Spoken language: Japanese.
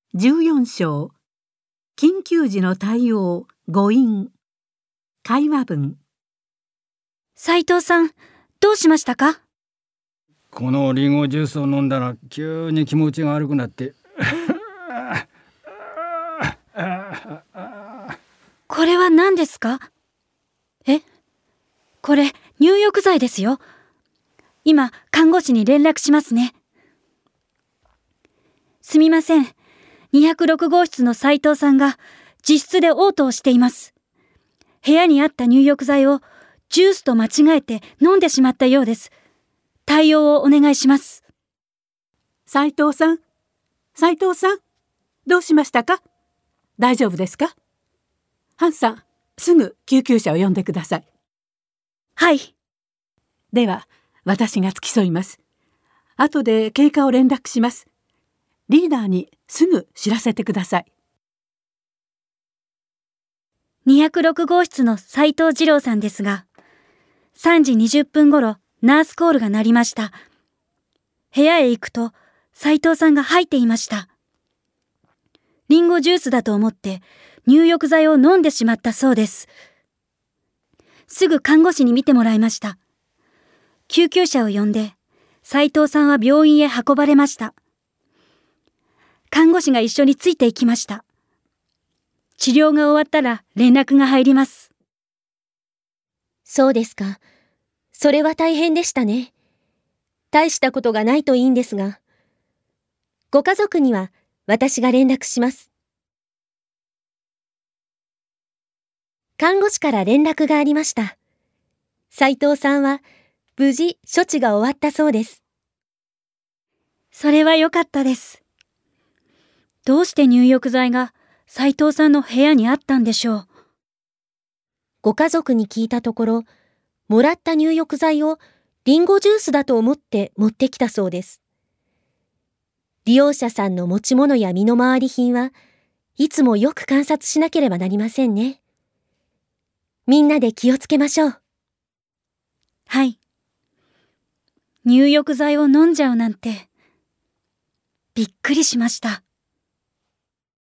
14章緊急時の対応誤飲会話文。 斉藤さん、どうしましたか？ このリンゴジュースを飲んだら急に気持ちが悪くなってこれは何ですか？これ入浴剤ですよ。今看護師に連絡しますね。すみません。206号室の斉藤さんが自室で嘔吐をしています。部屋にあった入浴剤をジュースと間違えて飲んでしまったようです。対応をお願いします。 斉藤さん、どうしましたか？大丈夫ですか？ハンさん、すぐ救急車を呼んでください。 はい。 では、私が付き添います。後で経過を連絡します。リーダーにすぐ知らせてください。 206号室の斉藤二郎さんですが、3時20分頃ナースコールが鳴りました。部屋へ行くと斉藤さんが吐いていました。リンゴジュースだと思って入浴剤を飲んでしまったそうです。すぐ看護師に診てもらいました。救急車を呼んで斉藤さんは病院へ運ばれました。看護師が一緒についていきました。治療が終わったら連絡が入ります。 そうですか。それは大変でしたね。大したことがないといいんですが。ご家族には私が連絡します。看護師から連絡がありました。斉藤さんは無事処置が終わったそうです。 それは良かったです。どうして入浴剤が斉藤さんの部屋にあったんでしょう。 ご家族に聞いたところ、もらった入浴剤をリンゴジュースだと思って持ってきたそうです。利用者さんの持ち物や身の回り品はいつもよく観察しなければなりませんね。みんなで気をつけましょう。 はい。入浴剤を飲んじゃうなんて、びっくりしました。